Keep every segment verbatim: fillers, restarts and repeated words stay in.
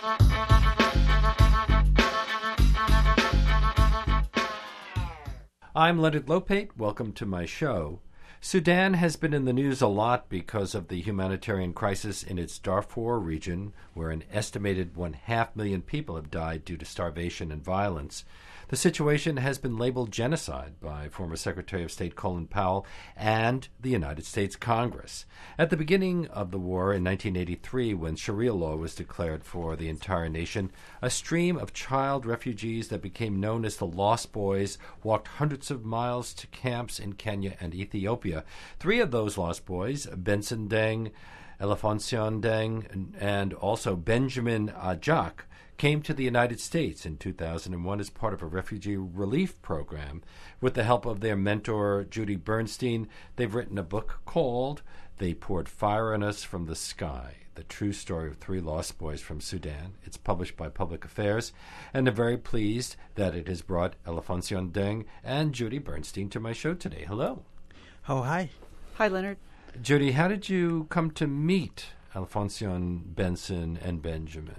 I'm Leonard Lopate. Welcome to my show. Sudan has been in the news a lot because of the humanitarian crisis in its Darfur region, where an estimated one half million people have died due to starvation and violence. The situation has been labeled genocide by former Secretary of State Colin Powell and the United States Congress. At the beginning of the war in nineteen eighty-three, when Sharia law was declared for the entire nation, a stream of child refugees that became known as the Lost Boys walked hundreds of miles to camps in Kenya and Ethiopia. Three of those Lost Boys, Benson Deng, Elephantine Deng, and also Benjamin Ajak, came to the United States in two thousand one as part of a refugee relief program. With the help of their mentor, Judy Bernstein, they've written a book called They Poured Fire on Us from the Sky, the true story of three lost boys from Sudan. It's published by Public Affairs, and I'm very pleased that it has brought Elephantine Deng and Judy Bernstein to my show today. Hello. Oh, hi. Hi, Leonard. Judy, how did you come to meet Elephantine, Benson, and Benjamin?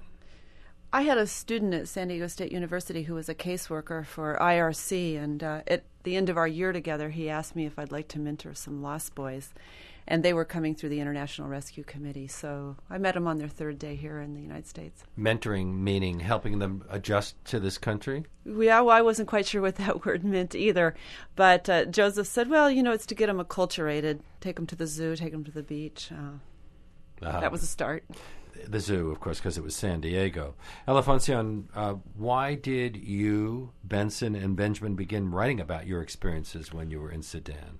I had a student at San Diego State University who was a caseworker for I R C, and uh, at the end of our year together, he asked me if I'd like to mentor some Lost Boys, and they were coming through the International Rescue Committee, so I met them on their third day here in the United States. Mentoring meaning helping them adjust to this country? Yeah, well, I wasn't quite sure what that word meant either, but uh, Joseph said, well, you know, it's to get them acculturated, take them to the zoo, take them to the beach. Uh, uh-huh. That was a start. The zoo, of course, because it was San Diego. Elephantine, uh, why did you, Benson, and Benjamin begin writing about your experiences when you were in Sudan?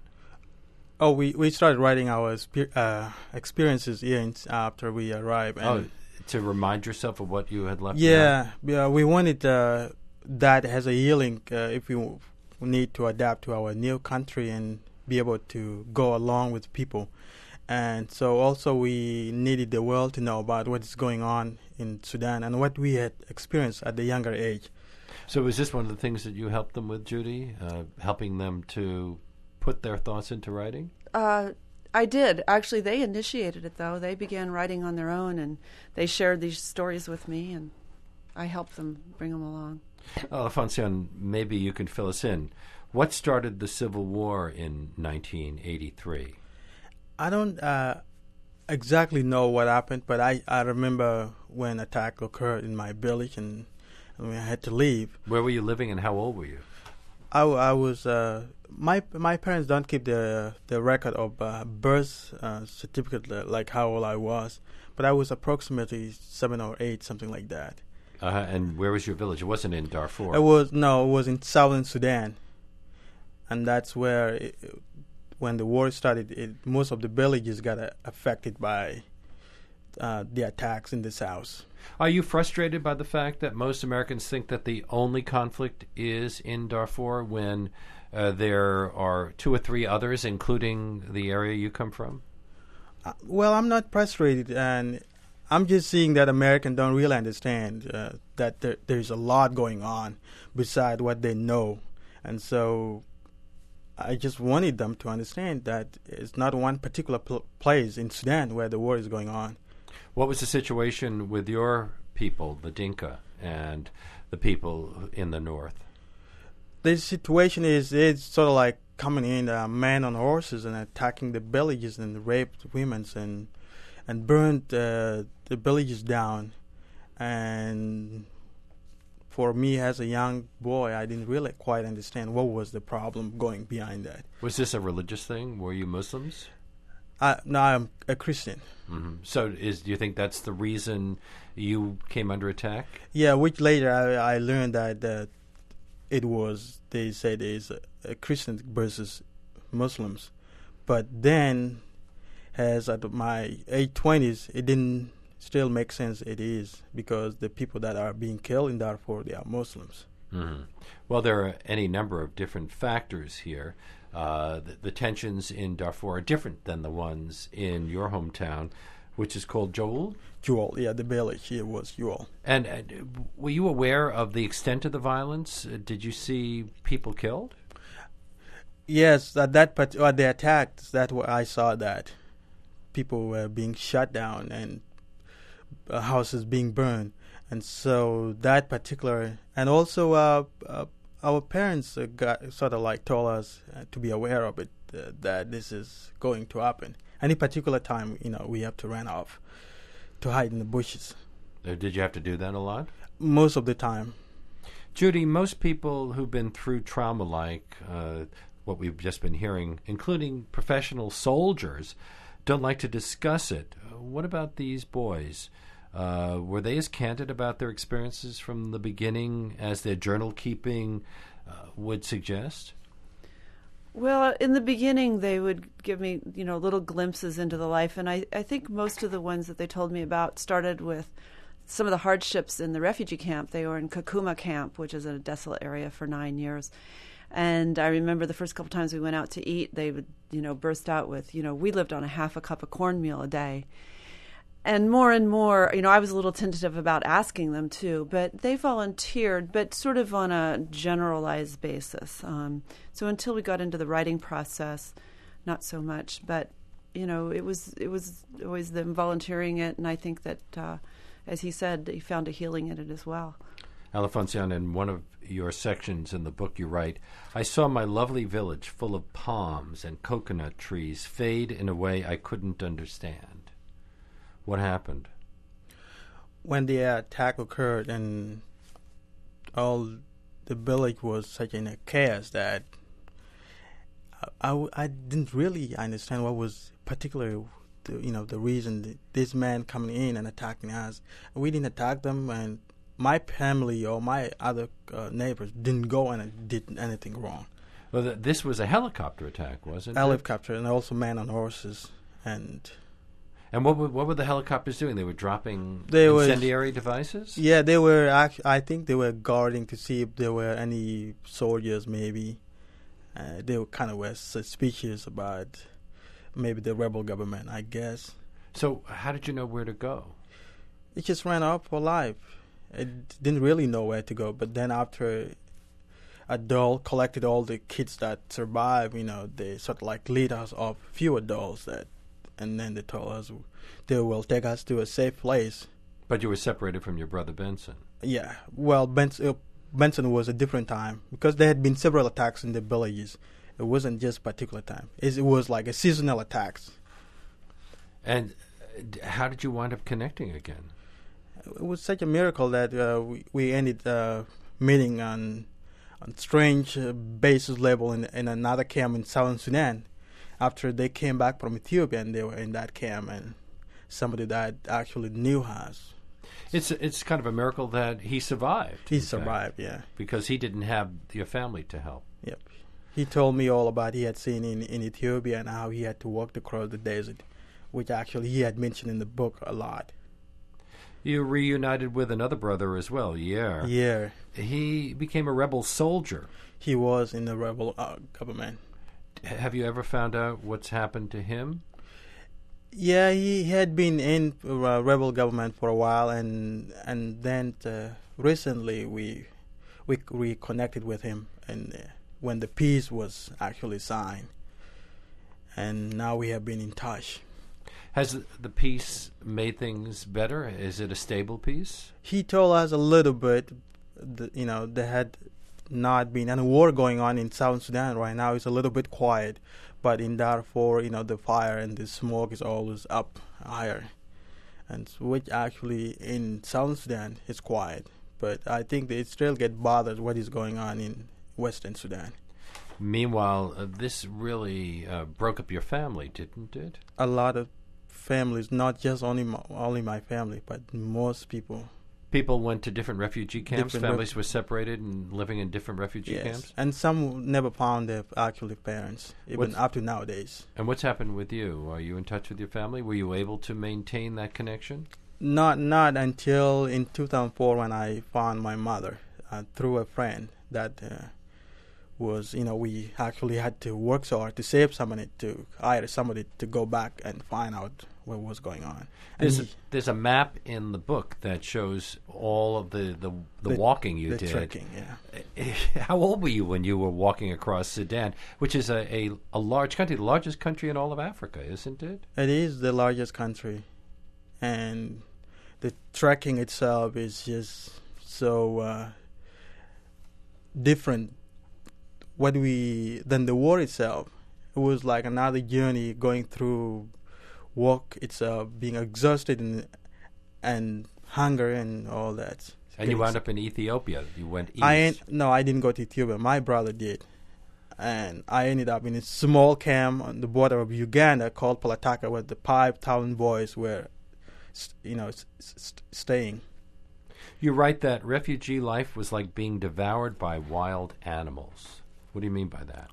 Oh, we, we started writing our uh, experiences here in, after we arrived. And oh, to remind yourself of what you had left Yeah, yeah we wanted uh, that as a healing uh, if we w- need to adapt to our new country and be able to go along with people. And so also we needed the world to know about what is going on in Sudan and what we had experienced at the younger age. So was this one of the things that you helped them with, Judy, uh, helping them to put their thoughts into writing? Uh, I did. Actually, they initiated it, though. They began writing on their own, and they shared these stories with me, and I helped them bring them along. Elephantine, maybe you can fill us in. What started the Civil War in nineteen eighty-three? I don't uh, exactly know what happened, but I, I remember when attack occurred in my village and, and we had to leave. Where were you living and how old were you? I, I was uh, my my parents don't keep the the record of uh, birth uh, certificate uh, like how old I was, but I was approximately seven or eight, something like that. Uh, and where was your village? It wasn't in Darfur. It was no, it was in southern Sudan, and that's where. It, When the war started, it, most of the villages got uh, affected by uh, the attacks in the south. Are you frustrated by the fact that most Americans think that the only conflict is in Darfur when uh, there are two or three others, including the area you come from? Uh, well, I'm not frustrated, and I'm just seeing that Americans don't really understand uh, that there, there's a lot going on beside what they know. And so I just wanted them to understand that it's not one particular pl- place in Sudan where the war is going on. What was the situation with your people, the Dinka, and the people in the north? The situation is it's sort of like coming in uh, men on horses and attacking the villages and raped women and and burned uh, the villages down. And for me as a young boy, I didn't really quite understand what was the problem going behind that. Was this a religious thing? Were you Muslims? Uh, no, I'm a Christian. Mm-hmm. So is do you think that's the reason you came under attack? Yeah, which later I, I learned that uh, it was, they said it's a, a Christian versus Muslims. But then, as at my age twenties, it didn't still make sense it is, because the people that are being killed in Darfur, they are Muslims. Mm-hmm. Well, there are any number of different factors here. Uh, the, the tensions in Darfur are different than the ones in your hometown, which is called Joel? Joel, yeah, the village here was Joel. And uh, were you aware of the extent of the violence? Uh, did you see people killed? Yes, at that part, uh, the attacks, that I saw that. People were being shot down and uh, houses being burned. And so that particular, and also uh, uh, our parents uh, got sort of like told us uh, to be aware of it, uh, that this is going to happen. Any particular time, you know, we have to run off to hide in the bushes. Uh, did you have to do that a lot? Most of the time. Judy, most people who've been through trauma like uh, what we've just been hearing, including professional soldiers, don't like to discuss it. Uh, what about these boys? Uh, were they as candid about their experiences from the beginning as their journal keeping uh, would suggest? Well, in the beginning, they would give me, you know, little glimpses into the life, and I, I think most of the ones that they told me about started with some of the hardships in the refugee camp. They were in Kakuma camp, which is a desolate area, for nine years. And I remember the first couple times we went out to eat, they would, you know, burst out with, you know, we lived on a half a cup of cornmeal a day. And more and more, you know, I was a little tentative about asking them too, but they volunteered, but sort of on a generalized basis. Um, so until we got into the writing process, not so much. But, you know, it was it was always them volunteering it, and I think that, uh, as he said, he found a healing in it as well. Alfonsian, in one of your sections in the book you write, I saw my lovely village full of palms and coconut trees fade in a way I couldn't understand. What happened? When the attack occurred and all the village was such in a chaos that I, I, I didn't really understand what was particularly the, you know, the reason that this man coming in and attacking us. We didn't attack them, and my family or my other uh, neighbors didn't go and did anything wrong. Well, th- this was a helicopter attack, wasn't it? Helicopter, and also men on horses. And and what were, what were the helicopters doing? They were dropping they incendiary was, devices? Yeah, they were. Act- I think they were guarding to see if there were any soldiers, maybe. Uh, they were kind of were suspicious about maybe the rebel government, I guess. So how did you know where to go? It just ran off for life. It didn't really know where to go. But then after adult collected all the kids that survived, you know, they sort of like lead us off few adults that, and then they told us they will take us to a safe place. But you were separated from your brother Benson. Yeah. Well, Benson, uh, Benson was a different time because there had been several attacks in the villages. It wasn't just particular time. It, it was like a seasonal attacks. And uh, how did you wind up connecting again? It was such a miracle that uh, we, we ended uh, meeting on on strange uh, basis level in, in another camp in Southern Sudan. After they came back from Ethiopia and they were in that camp, and somebody that actually knew us. It's it's kind of a miracle that he survived. He survived, yeah. Because he didn't have your family to help. Yep. He told me all about he had seen in, in Ethiopia and how he had to walk across the desert, which actually he had mentioned in the book a lot. You reunited with another brother as well, yeah. Yeah. He became a rebel soldier. He was in the rebel uh, government. Have you ever found out what's happened to him? Yeah, he had been in uh, rebel government for a while, and and then uh, recently we we reconnected with him, and uh, when the peace was actually signed, and now we have been in touch. Has the peace made things better? Is it a stable peace? He told us a little bit, the, you know, there had not been any war going on in South Sudan right now. It's a little bit quiet, but in Darfur, you know, the fire and the smoke is always up higher, and which actually in South Sudan is quiet. But I think they still get bothered what is going on in Western Sudan. Meanwhile, uh, this really uh, broke up your family, didn't it? A lot of families, not just only my, only my family, but most people. People went to different refugee camps. Different Families ref- were separated and living in different refugee yes. camps. And some never found their actual parents, even What's, up to nowadays. And what's happened with you? Are you in touch with your family? Were you able to maintain that connection? Not not until in two thousand four when I found my mother uh, through a friend that uh, was, you know, we actually had to work so hard to save somebody to hire somebody to go back and find out what was going on. And There's he, a, there's a map in the book that shows all of the, the, the, the walking you the did. trekking, yeah. How old were you when you were walking across Sudan, which is a, a, a large country, the largest country in all of Africa, isn't it? It is the largest country, and the trekking itself is just so uh, different what we than the war itself. It was like another journey going through work itself, being exhausted and and hunger and all that. And you wound up in Ethiopia. You went east. I ain't, no, I didn't go to Ethiopia. My brother did. And I ended up in a small camp on the border of Uganda called Palataka, where the five thousand boys were, you know, st- staying. You write that refugee life was like being devoured by wild animals. What do you mean by that?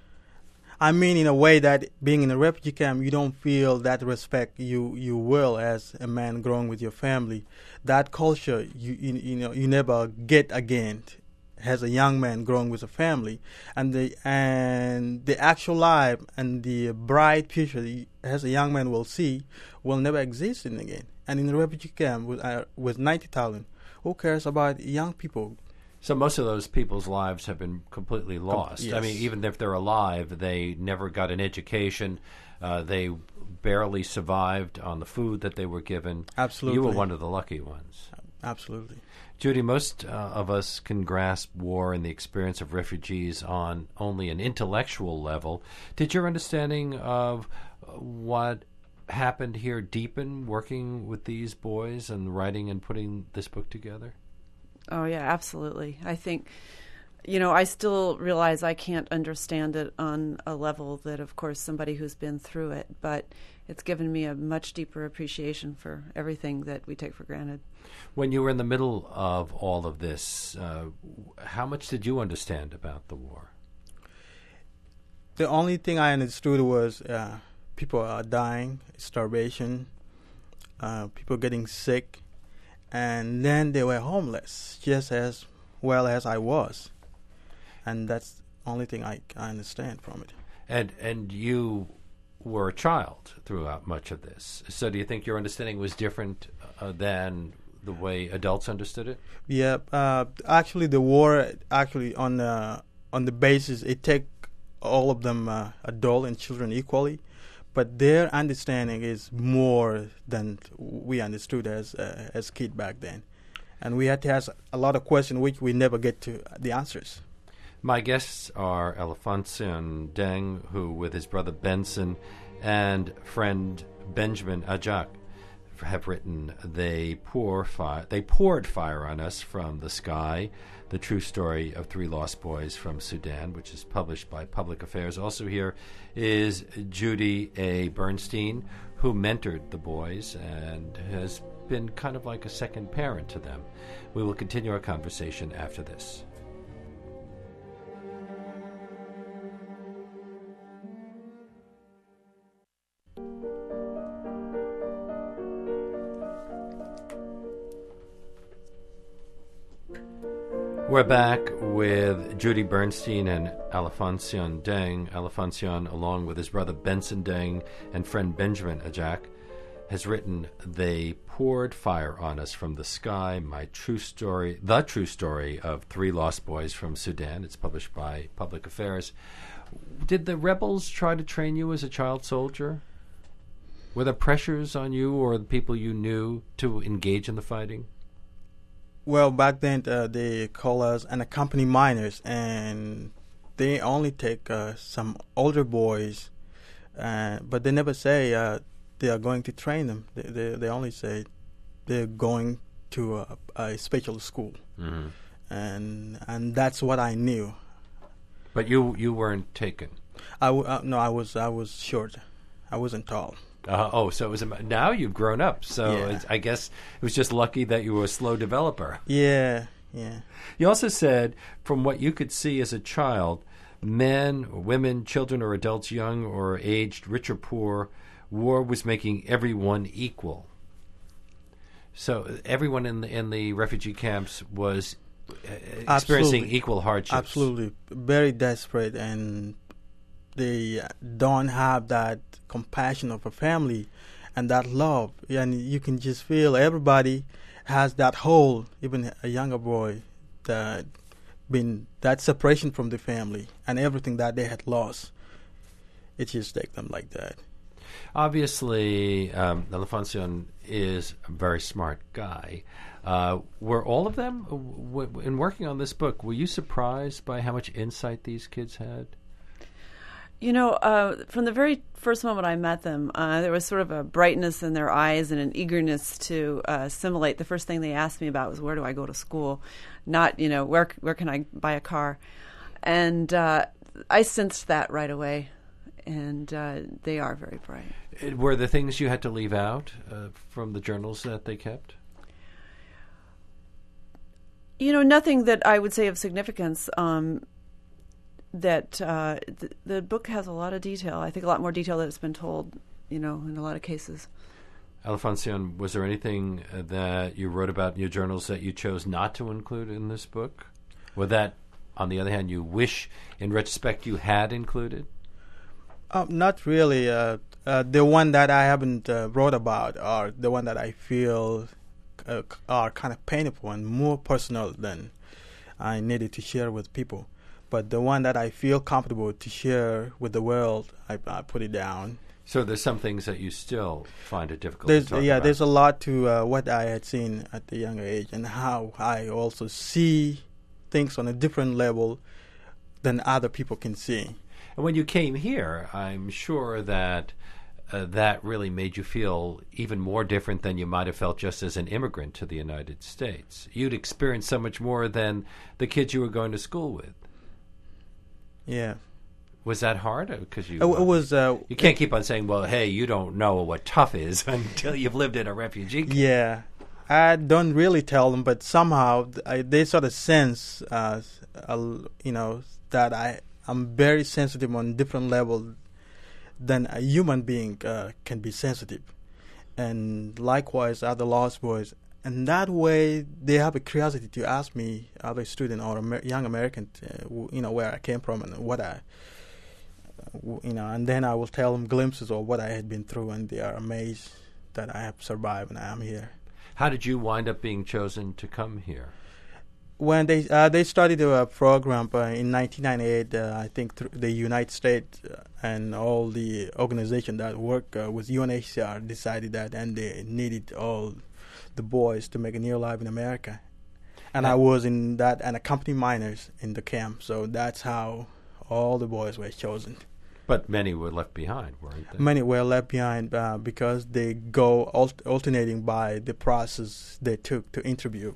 I mean, in a way that being in a refugee camp, you don't feel that respect you, you will as a man growing with your family. That culture, you, you you know, you never get again as a young man growing with a family, and the and the actual life and the bright future that as a young man will see will never exist in again. And in a refugee camp with uh, with ninety thousand, who cares about young people? So most of those people's lives have been completely lost. Yes. I mean, even if they're alive, they never got an education. Uh, they barely survived on the food that they were given. Absolutely. You were one of the lucky ones. Absolutely. Judy, most uh, of us can grasp war and the experience of refugees on only an intellectual level. Did your understanding of what happened here deepen working with these boys and writing and putting this book together? Oh, yeah, absolutely. I think, you know, I still realize I can't understand it on a level that, of course, somebody who's been through it, but it's given me a much deeper appreciation for everything that we take for granted. When you were in the middle of all of this, uh, how much did you understand about the war? The only thing I understood was uh, people are dying, starvation, uh, people getting sick, and then they were homeless, just as well as I was. And that's the only thing I, I understand from it. And and you were a child throughout much of this. So do you think your understanding was different uh, than the way adults understood it? Yeah, uh, actually the war, actually on the, on the basis, it take all of them, uh, adult and children equally. But their understanding is more than we understood as uh, as kid back then. And we had to ask a lot of questions which we never get to the answers. My guests are Alphonsion Deng, who with his brother Benson and friend Benjamin Ajak have written They Pour Fire, They Poured Fire on Us from the Sky, the true story of three lost boys from Sudan, which is published by Public Affairs. Also here is Judy A. Bernstein, who mentored the boys and has been kind of like a second parent to them. We will continue our conversation after this. We're back with Judy Bernstein and Alphonsion Deng. Alphonsion, along with his brother Benson Deng and friend Benjamin Ajak, has written They Poured Fire on Us from the Sky, my true story, the true story of three lost boys from Sudan. It's published by Public Affairs. Did the rebels try to train you as a child soldier? Were there pressures on you or the people you knew to engage in the fighting? Well, back then uh, they call us unaccompanied minors, and they only take uh, some older boys, uh, but they never say uh, they are going to train them. They they, they only say they're going to a, a special school, mm-hmm. and and that's what I knew. But you you weren't taken. I w- uh, no, I was I was short. I wasn't tall. Uh, oh, so it was a, now you've grown up. So Yeah. it's, I guess it was just lucky that you were a slow developer. Yeah, yeah. You also said, from what you could see as a child, men, or women, children or adults, young or aged, rich or poor, war was making everyone equal. So everyone in the, in the refugee camps was uh, experiencing Absolutely. equal hardships. Absolutely, very desperate, and they don't have that compassion of a family and that love. And you can just feel everybody has that hole, even a younger boy, that been that separation from the family and everything that they had lost. It just takes them like that. Obviously, um, Alfonso is a very smart guy. Uh, were all of them, w- w- in working on this book, were you surprised by how much insight these kids had? You know, uh, from the very first moment I met them, uh, there was sort of a brightness in their eyes and an eagerness to uh, assimilate. The first thing they asked me about was, where do I go to school? Not, you know, where where can I buy a car? And uh, I sensed that right away. And uh, they are very bright. It, were there things you had to leave out uh, from the journals that they kept? You know, nothing that I would say of significance. Um, that uh, th- the book has a lot of detail. I think a lot more detail than it's been told, you know, in a lot of cases. Alfonso, was there anything uh, that you wrote about in your journals that you chose not to include in this book? Or that, on the other hand, you wish, in retrospect, you had included? Um, not really. Uh, uh, the one that I haven't uh, wrote about are the one that I feel uh, are kind of painful and more personal than I needed to share with people. But the one that I feel comfortable to share with the world, I, I put it down. So there's some things that you still find it difficult There's, to talk yeah, about. there's a lot to uh, what I had seen at the younger age and how I also see things on a different level than other people can see. And when you came here, I'm sure that uh, that really made you feel even more different than you might have felt just as an immigrant to the United States. You'd experienced so much more than the kids you were going to school with. Yeah. Was that hard? Because you, It, it was. Uh, you can't keep on saying, "Well, hey, you don't know what tough is until you've lived in a refugee camp." Yeah, I don't really tell them, but somehow I, they sort of sense, uh, uh, you know, that I I'm very sensitive on different level than a human being uh, can be sensitive, and likewise other Lost Boys. And that way, they have a curiosity to ask me, other student or Amer- young American, uh, w- you know, where I came from and what I. You know, and then I will tell them glimpses of what I had been through, and they are amazed that I have survived and I am here. How did you wind up being chosen to come here? When they uh, they started a program uh, in nineteen ninety-eight, uh, I think th- the United States uh, and all the organization that work uh, with U N H C R decided that, and they needed all the boys to make a new life in America. And I was in that, and accompanying minors in the camp, so that's how all the boys were chosen. But many were left behind, weren't they? Many were left behind uh, because they go alt- alternating by the process they took to interview.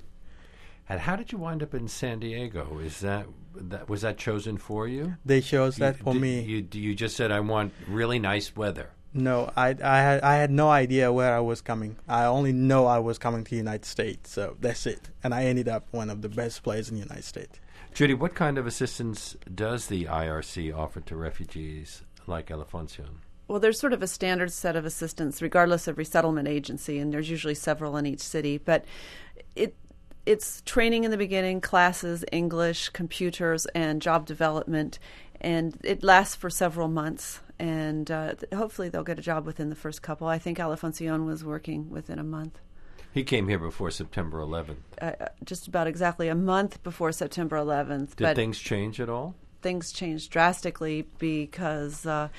And how did you wind up in San Diego? Is that, that was that chosen for you? They chose that you, for did, me. You you just said, I want really nice weather. No, I I had I had no idea where I was coming. I only know I was coming to the United States, so that's it. And I ended up one of the best places in the United States. Judy, what kind of assistance does the I R C offer to refugees like Alfonso? Well, there's sort of a standard set of assistance, regardless of resettlement agency, and there's usually several in each city. But it it's training in the beginning, classes, English, computers, and job development, and it lasts for several months. And uh, th- hopefully they'll get a job within the first couple. I think Alfonso was working within a month. He came here before September eleventh. Uh, just about exactly a month before September eleventh. Did but things change at all? Things changed drastically because uh,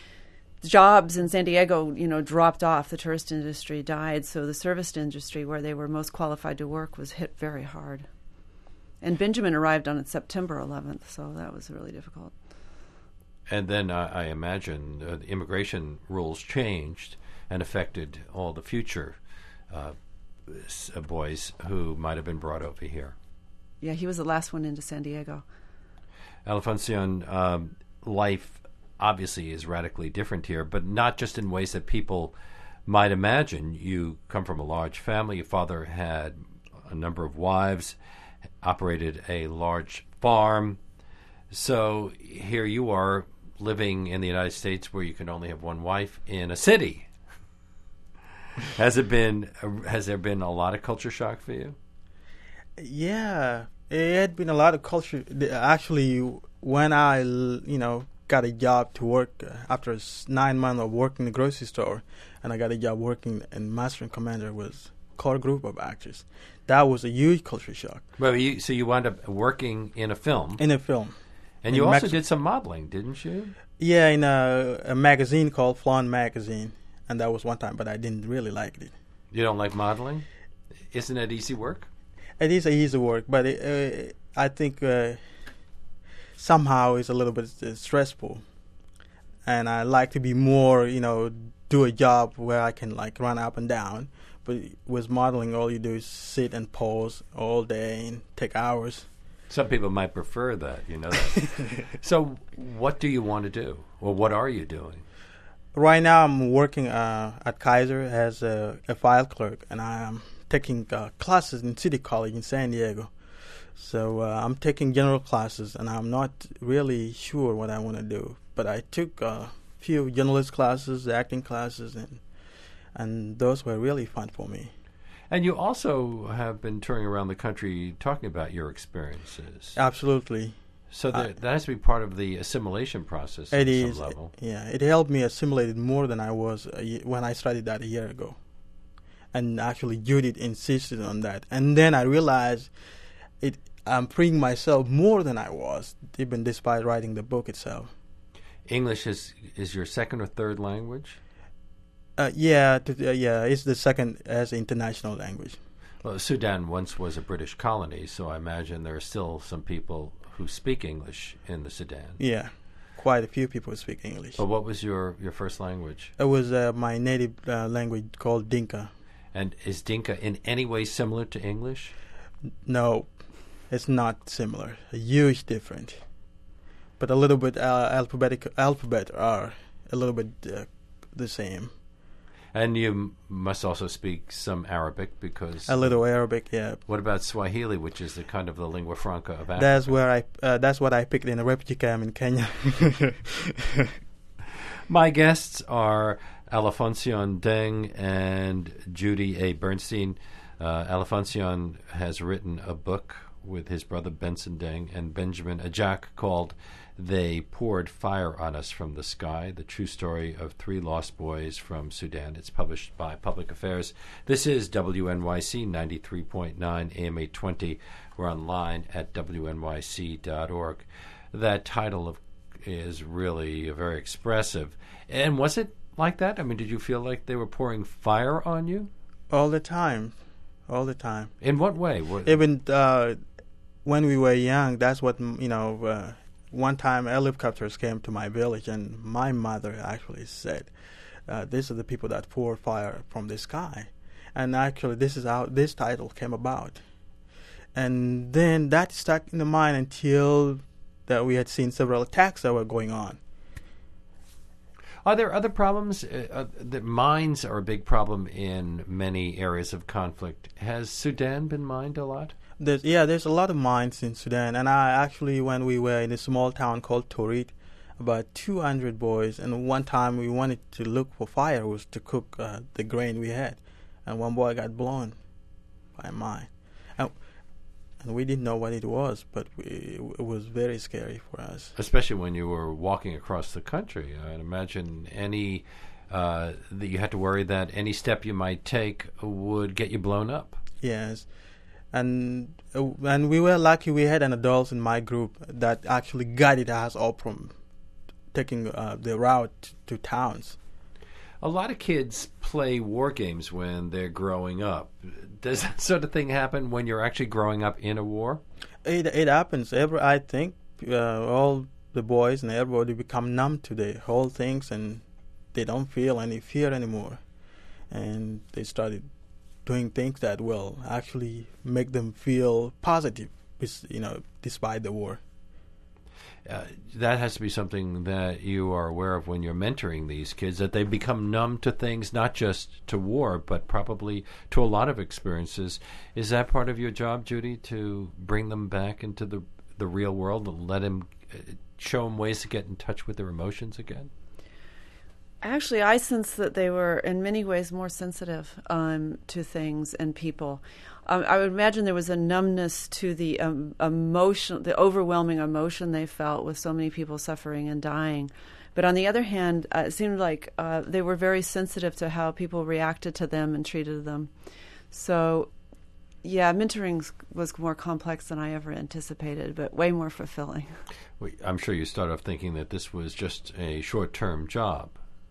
jobs in San Diego, you know, dropped off. The tourist industry died, so the service industry, where they were most qualified to work, was hit very hard. And Benjamin arrived on September eleventh, so that was really difficult. And then uh, I imagine uh, the immigration rules changed and affected all the future uh, s- uh, boys who might have been brought over here. Yeah, he was the last one into San Diego. Alfonso, um, life obviously is radically different here, but not just in ways that people might imagine. You come from a large family. Your father had a number of wives, operated a large farm. So here you are living in the United States where you can only have one wife in a city. Has it been? Has there been a lot of culture shock for you? Yeah, it had been a lot of culture. Actually, when I, you know, got a job to work uh, after nine months of working in the grocery store, and I got a job working in Master and Commander with core group of actors. That was a huge culture shock. Well, you, so you wound up working in a film. In a film. And in you also Mex- did some modeling, didn't you? Yeah, in a, a magazine called Flan Magazine, and that was one time, but I didn't really like it. You don't like modeling? Isn't it easy work? It is easy work, but it, uh, I think uh, somehow it's a little bit uh, stressful. And I like to be more, you know, do a job where I can like run up and down. But with modeling, all you do is sit and pose all day and take hours. Some people might prefer that, you know that. So what do you want to do? Or what are you doing? Right now I'm working uh, at Kaiser as a, a file clerk, and I'm taking uh, classes in City College in San Diego. So uh, I'm taking general classes, and I'm not really sure what I want to do. But I took a few journalist classes, acting classes, and and those were really fun for me. And you also have been touring around the country talking about your experiences. Absolutely. So Uh, that, that has to be part of the assimilation process It at is. some level. Yeah, it helped me assimilate it more than I was a ye- when I studied that a year ago. And actually, Judith insisted on that. And then I realized it. I'm freeing myself more than I was, even despite writing the book itself. English is is your second or third language? Uh, yeah, t- uh, yeah, it's the second as international language. Well, Sudan once was a British colony, so I imagine there are still some people who speak English in the Sudan. Yeah, quite a few people speak English. But what was your, your first language? It was uh, my native uh, language called Dinka. And is Dinka in any way similar to English? No, it's not similar. A huge difference. But a little bit uh, alphabetic alphabet are a little bit uh, the same. And you m- must also speak some Arabic because... A little Arabic, yeah. What about Swahili, which is the kind of the lingua franca of Africa? That's where I. Uh, that's what I picked in a refugee camp in Kenya. My guests are Alfonsion Deng and Judy A. Bernstein. Uh, Alfonsion has written a book with his brother Benson Deng and Benjamin Ajak called They Poured Fire on Us from the Sky, the true story of three lost boys from Sudan. It's published by Public Affairs. This is W N Y C ninety-three point nine A M eight twenty. We're online at W N Y C dot org. That title of, is really very expressive. And was it like that? I mean, did you feel like they were pouring fire on you? All the time. All the time. In what way? What, Even uh, when we were young, that's what, you know, uh, one time helicopters came to my village, and my mother actually said, uh, these are the people that pour fire from the sky. And actually, this is how this title came about. And then that stuck in the mind until that we had seen several attacks that were going on. Are there other problems? Uh, uh, that mines are a big problem in many areas of conflict. Has Sudan been mined a lot? There's, yeah, there's a lot of mines in Sudan. And I actually, when we were in a small town called Torit, about two hundred boys, and one time we wanted to look for fire, was to cook uh, the grain we had. And one boy got blown by a mine. And, and we didn't know what it was, but we, it was very scary for us. Especially when you were walking across the country. I'd imagine any uh, that you had to worry that any step you might take would get you blown up. Yes. And uh, and we were lucky we had an adult in my group that actually guided us all from taking uh, the route to towns. A lot of kids play war games when they're growing up. Does that sort of thing happen when you're actually growing up in a war? It it happens. Every I think uh, all the boys and everybody become numb to the whole things, and they don't feel any fear anymore, and they started doing things that will actually make them feel positive, you know, despite the war. Uh, that has to be something that you are aware of when you're mentoring these kids, that they become numb to things, not just to war, but probably to a lot of experiences. Is that part of your job, Judy, to bring them back into the the real world and let them, uh, show them ways to get in touch with their emotions again? Actually, I sense that they were in many ways more sensitive um, to things and people. Um, I would imagine there was a numbness to the um, emotion, the overwhelming emotion they felt with so many people suffering and dying. But on the other hand, uh, it seemed like uh, they were very sensitive to how people reacted to them and treated them. So yeah, mentoring was more complex than I ever anticipated, but way more fulfilling. Well, I'm sure you start off thinking that this was just a short-term job.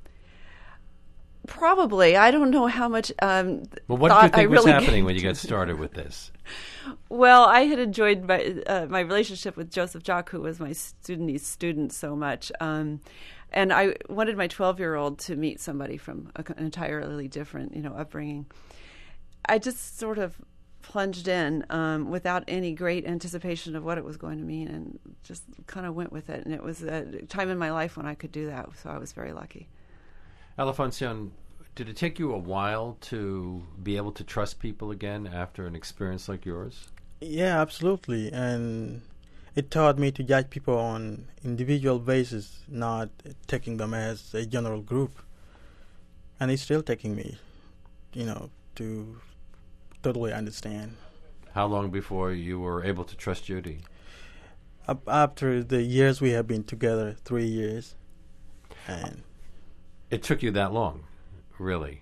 Probably. I don't know how much um, Well, what did you think I was really happening when you got started with this? Well, I had enjoyed my uh, my relationship with Joseph Jock, who was my studentese student, so much. Um, and I wanted my twelve-year-old to meet somebody from a, an entirely different, you know, upbringing. I just sort of plunged in um, without any great anticipation of what it was going to mean, and just kind of went with it. And it was a time in my life when I could do that, so I was very lucky. Alfonso, did it take you a while to be able to trust people again after an experience like yours? Yeah, absolutely. And it taught me to judge people on individual basis, not taking them as a general group. And it's still taking me, you know, to totally understand. How long before you were able to trust Judy? Up after the years we have been together, three years. And it took you that long, really?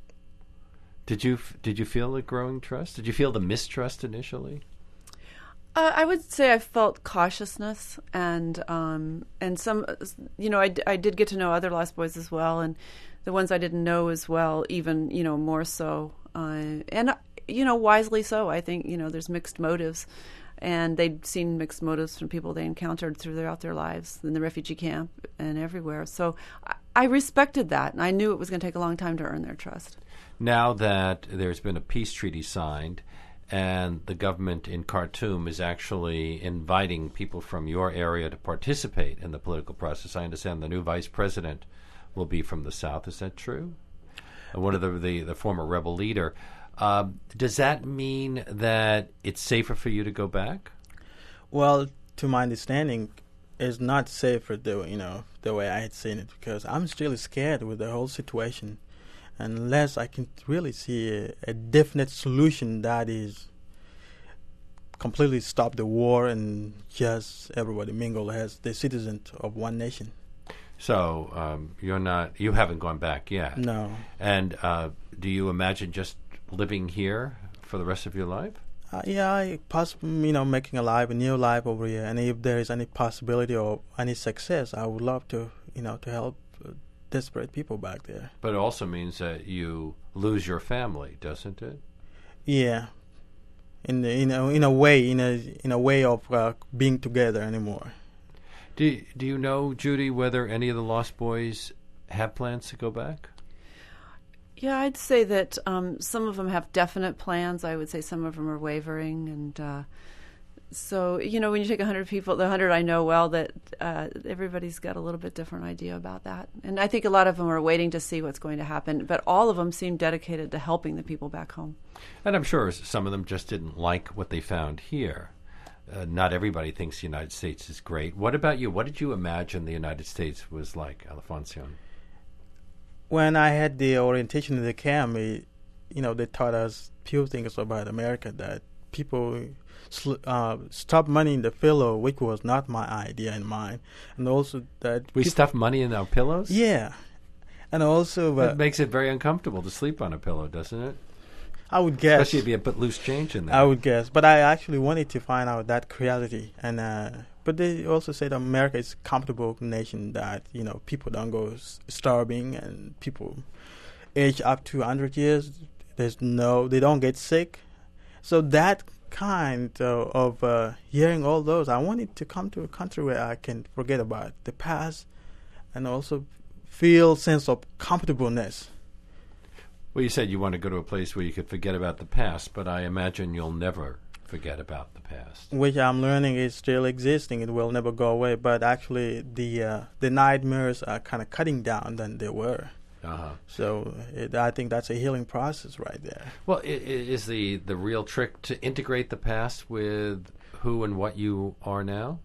Did you did you feel the growing trust? Did you feel the mistrust initially? Uh, I would say I felt cautiousness, and um, and some, you know, I, d- I did get to know other Lost Boys as well, and the ones I didn't know as well, even, you know, more so, uh, and you know, wisely so. I think, you know, there's mixed motives, and they'd seen mixed motives from people they encountered throughout their lives in the refugee camp and everywhere. So I, I respected that, and I knew it was going to take a long time to earn their trust. Now that there's been a peace treaty signed, and the government in Khartoum is actually inviting people from your area to participate in the political process, I understand the new vice president will be from the South. Is that true? And one of the, the, the former rebel leader. Uh, does that mean that it's safer for you to go back? Well, to my understanding, it's not safer the you know the way I had seen it, because I'm still scared with the whole situation, unless I can really see a, a definite solution that is completely stop the war and just everybody mingle as the citizens of one nation. So um, you're not you haven't gone back yet. No. And uh, do you imagine just living here for the rest of your life? Uh, yeah, I possibly, you know, making a life, a new life over here. And if there is any possibility or any success, I would love to, you know, to help uh, desperate people back there. But it also means that you lose your family, doesn't it? Yeah, in the, in a, in a way, in a in a way of uh, being together anymore. Do Do you know, Judy, whether any of the Lost Boys have plans to go back? Yeah, I'd say that um, some of them have definite plans. I would say some of them are wavering, and uh, so you know, when you take a hundred people, the hundred I know well, that uh, everybody's got a little bit different idea about that. And I think a lot of them are waiting to see what's going to happen. But all of them seem dedicated to helping the people back home. And I'm sure some of them just didn't like what they found here. Uh, not everybody thinks the United States is great. What about you? What did you imagine the United States was like, Alfonso? When I had the orientation in the camp, it, you know, they taught us few things about America, that people sl- uh, stop money in the pillow, which was not my idea in mind, and also that we peop- stuff money in our pillows. Yeah, and also uh, that makes it very uncomfortable to sleep on a pillow, doesn't it? I would guess, especially if you put loose change in there. I would guess, but I actually wanted to find out that reality, and uh, but they also said America is a comfortable nation, that you know people don't go s- starving, and people age up to one hundred years. There's no, they don't get sick. So that kind of, of uh, hearing all those, I wanted to come to a country where I can forget about the past and also feel sense of comfortableness. Well, you said you want to go to a place where you could forget about the past, but I imagine you'll never forget about the past. Which I'm learning is still existing. It will never go away. But actually, the uh, the nightmares are kind of cutting down than they were. Uh-huh. So it, I think that's a healing process right there. Well, I- is the, the real trick to integrate the past with who and what you are now?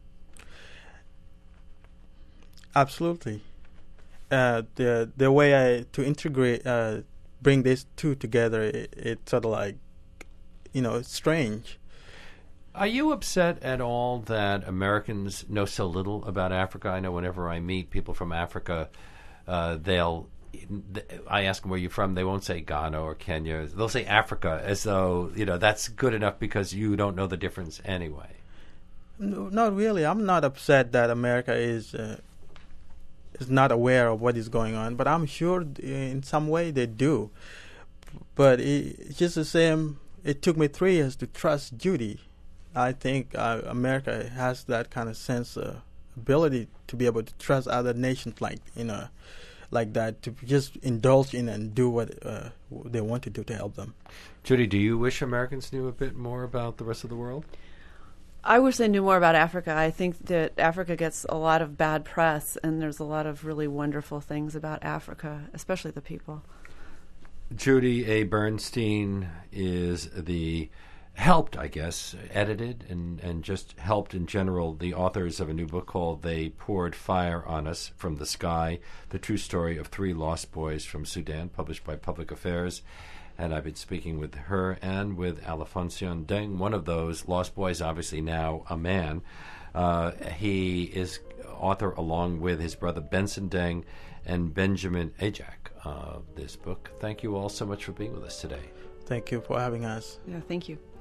Absolutely. Uh, the the way I to integrate, uh, bring these two together, it, it's sort of like, you know, it's strange. Are you upset at all that Americans know so little about Africa? I know whenever I meet people from Africa, uh, they'll I ask them where you're from, they won't say Ghana or Kenya. They'll say Africa, as though, you know, that's good enough because you don't know the difference anyway. No, not really. I'm not upset that America is uh, is not aware of what is going on, but I'm sure in some way they do. But it, it's just the same. It took me three years to trust Judy. I think uh, America has that kind of sense, uh, ability to be able to trust other nations like, you know, like that, to just indulge in and do what uh, they want to do to help them. Judy, do you wish Americans knew a bit more about the rest of the world? I wish they knew more about Africa. I think that Africa gets a lot of bad press, and there's a lot of really wonderful things about Africa, especially the people. Judy A. Bernstein is the helped, I guess, edited and, and just helped in general the authors of a new book called They Poured Fire on Us from the Sky, the true story of three lost boys from Sudan, published by Public Affairs. And I've been speaking with her and with Alfonso Deng, one of those lost boys, obviously now a man. Uh, he is author along with his brother Benson Deng and Benjamin Ajak of this book. Thank you all so much for being with us today. Thank you for having us. Yeah, thank you.